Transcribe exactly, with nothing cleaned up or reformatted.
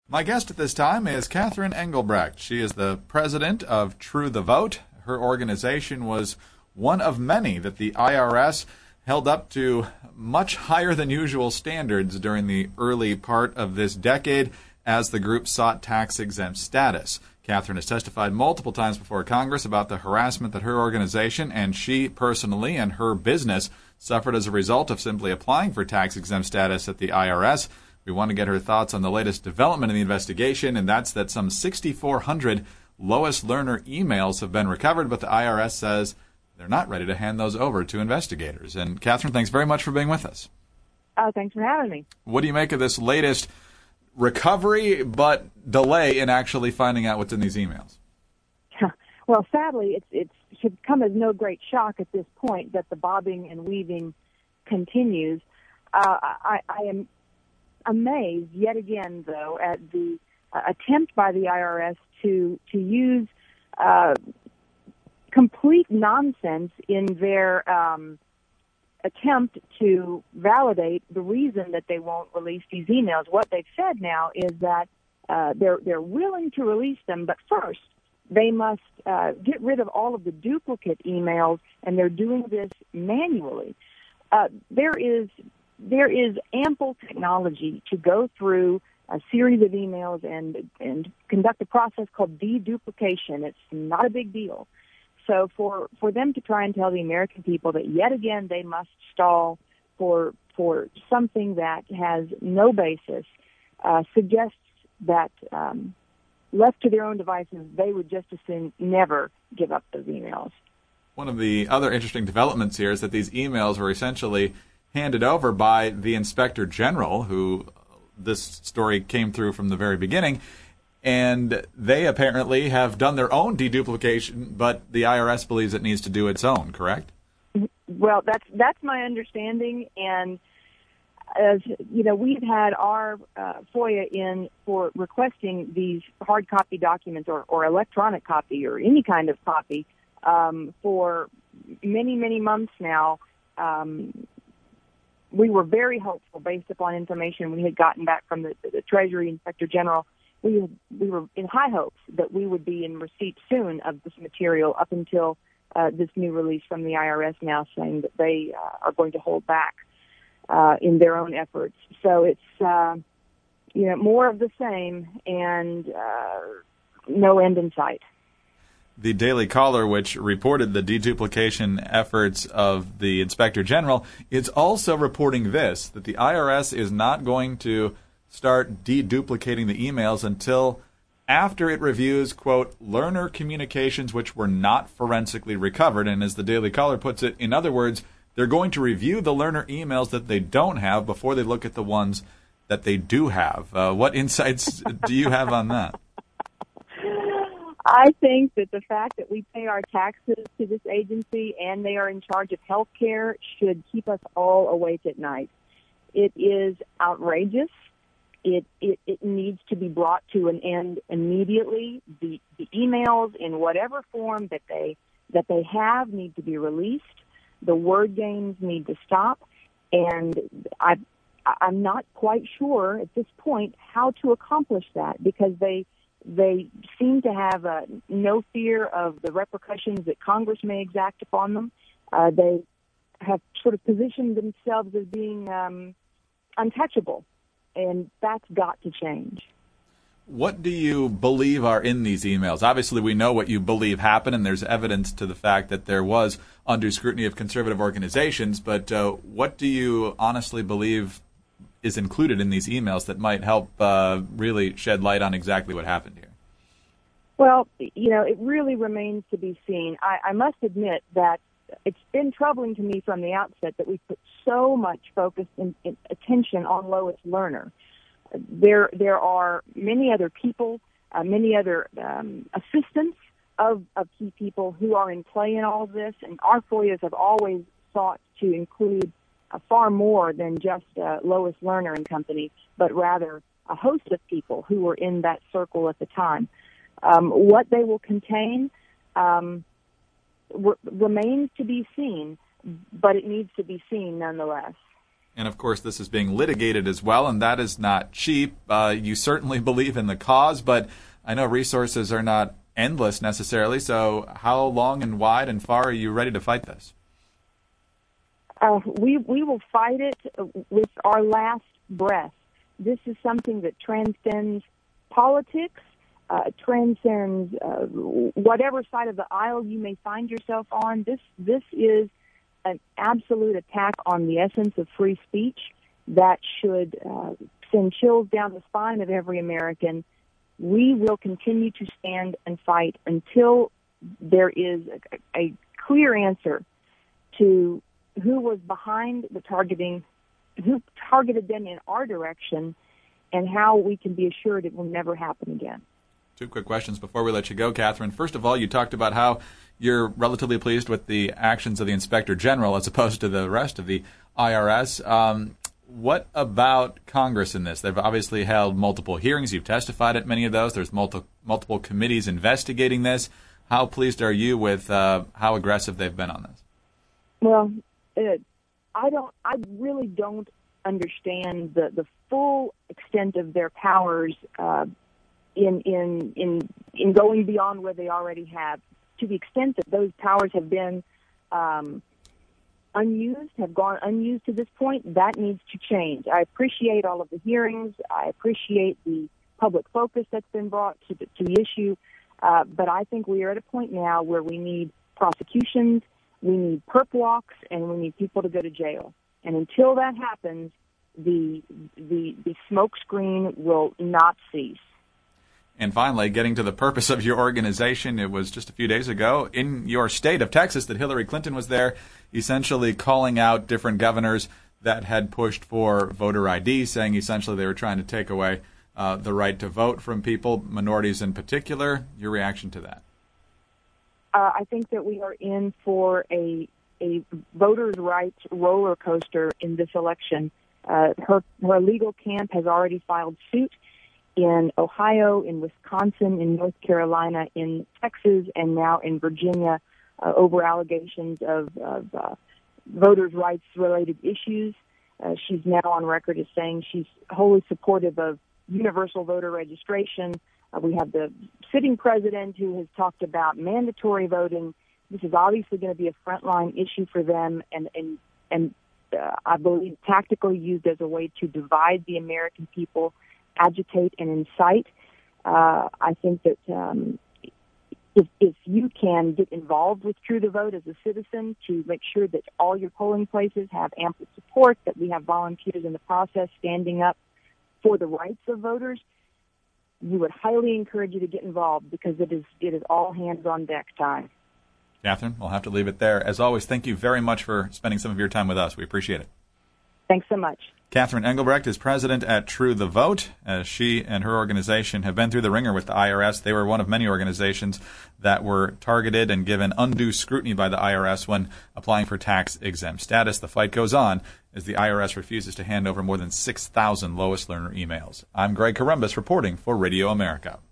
My guest at this time is Catherine Engelbrecht. She is the president of True the Vote. Her organization was one of many that the I R S held up to much higher than usual standards during the early part of this decade as the group sought tax-exempt status. Catherine has testified multiple times before Congress about the harassment that her organization and she personally and her business suffered as a result of simply applying for tax-exempt status at the I R S. We want to get her thoughts on the latest development in the investigation, and that's that some six thousand four hundred Lois Lerner emails have been recovered, but the I R S says they're not ready to hand those over to investigators. And Catherine, thanks very much for being with us. Oh, thanks for having me. What do you make of this latest recovery, but delay in actually finding out what's in these emails? Well, sadly, it's, it should come as no great shock at this point that the bobbing and weaving continues. Uh, I, I am amazed yet again, though, at the uh, attempt by the I R S to to use uh, complete nonsense in their um, attempt to validate the reason that they won't release these emails. What they've said now is that uh, they're they're willing to release them, but first they must uh, get rid of all of the duplicate emails, and they're doing this manually. Uh, there is There is ample technology to go through a series of emails and and conduct a process called deduplication. It's not a big deal. So for, for them to try and tell the American people that yet again they must stall for for something that has no basis uh, suggests that um, left to their own devices, they would just as soon never give up those emails. One of the other interesting developments here is that these emails were essentially handed over by the Inspector General, who this story came through from the very beginning, and they apparently have done their own deduplication, but the I R S believes it needs to do its own, correct? Well, that's that's my understanding, and as you know, we've had our uh, FOIA in for requesting these hard copy documents or, or electronic copy or any kind of copy um, for many, many months now. Um, We were very hopeful, based upon information we had gotten back from the, the Treasury Inspector General. We we were in high hopes that we would be in receipt soon of this material. Up until uh, this new release from the I R S now, saying that they uh, are going to hold back uh, in their own efforts. So it's uh, you know more of the same and uh, no end in sight. The Daily Caller, which reported the deduplication efforts of the Inspector General, is also reporting this, that the I R S is not going to start deduplicating the emails until after it reviews, quote, Lerner communications which were not forensically recovered. And as the Daily Caller puts it, in other words, they're going to review the Lerner emails that they don't have before they look at the ones that they do have. Uh, what insights do you have on that? I think that the fact that we pay our taxes to this agency and they are in charge of health care should keep us all awake at night. It is outrageous. It, it, it needs to be brought to an end immediately. The, the emails in whatever form that they, that they have need to be released. The word games need to stop. And I, I'm not quite sure at this point how to accomplish that, because they They seem to have uh, no fear of the repercussions that Congress may exact upon them. Uh, they have sort of positioned themselves as being um, untouchable, and that's got to change. What do you believe are in these emails? Obviously, we know what you believe happened, and there's evidence to the fact that there was undue scrutiny of conservative organizations, but uh, what do you honestly believe is included in these emails that might help uh, really shed light on exactly what happened here? Well, you know, it really remains to be seen. I, I must admit that it's been troubling to me from the outset that we put so much focus and, and attention on Lois Lerner. There, there are many other people, uh, many other um, assistants of, of key people who are in play in all of this, and our FOIAs have always sought to include Uh, far more than just uh, Lois Lerner and company, but rather a host of people who were in that circle at the time. Um, what they will contain um, re- remains to be seen, but it needs to be seen nonetheless. And, of course, this is being litigated as well, and that is not cheap. Uh, you certainly believe in the cause, but I know resources are not endless necessarily, so how long and wide and far are you ready to fight this? Uh, we we will fight it with our last breath. This is something that transcends politics, uh, transcends uh, whatever side of the aisle you may find yourself on. This this is an absolute attack on the essence of free speech that should uh, send chills down the spine of every American. We will continue to stand and fight until there is a, a clear answer to who was behind the targeting, who targeted them in our direction, and how we can be assured it will never happen again. Two quick questions before we let you go, Catherine. First of all, you talked about how you're relatively pleased with the actions of the Inspector General as opposed to the rest of the I R S. Um, what about Congress in this? They've obviously held multiple hearings. You've testified at many of those. There's multi- multiple committees investigating this. How pleased are you with uh, how aggressive they've been on this? Well, uh, I don't. I really don't understand the, the full extent of their powers uh, in in in in going beyond where they already have. To the extent that those powers have been um, unused, have gone unused to this point, that needs to change. I appreciate all of the hearings. I appreciate the public focus that's been brought to the, to the issue. Uh, but I think we are at a point now where we need prosecutions, we need perp walks, and we need people to go to jail. And until that happens, the the, the smoke screen will not cease. And finally, getting to the purpose of your organization, it was just a few days ago in your state of Texas that Hillary Clinton was there, essentially calling out different governors that had pushed for voter I D, saying essentially they were trying to take away uh, the right to vote from people, minorities in particular. Your reaction to that? Uh, I think that we are in for a a voters' rights roller coaster in this election. Uh, her her legal camp has already filed suit in Ohio, in Wisconsin, in North Carolina, in Texas, and now in Virginia uh, over allegations of, of uh, voters' rights-related issues. Uh, she's now on record as saying she's wholly supportive of universal voter registration. Uh, we have the sitting president who has talked about mandatory voting. This is obviously going to be a frontline issue for them, and and, and uh, I believe tactically used as a way to divide the American people, agitate and incite. Uh, I think that um, if, if you can get involved with True the Vote as a citizen to make sure that all your polling places have ample support, that we have volunteers in the process standing up for the rights of voters, we would highly encourage you to get involved because it is it is all hands on deck time. Catherine, we'll have to leave it there. As always, thank you very much for spending some of your time with us. We appreciate it. Thanks so much. Catherine Engelbrecht is president at True the Vote. As she and her organization have been through the ringer with the I R S, they were one of many organizations that were targeted and given undue scrutiny by the I R S when applying for tax-exempt status. The fight goes on as the I R S refuses to hand over more than six thousand Lois Lerner emails. I'm Greg Corombos reporting for Radio America.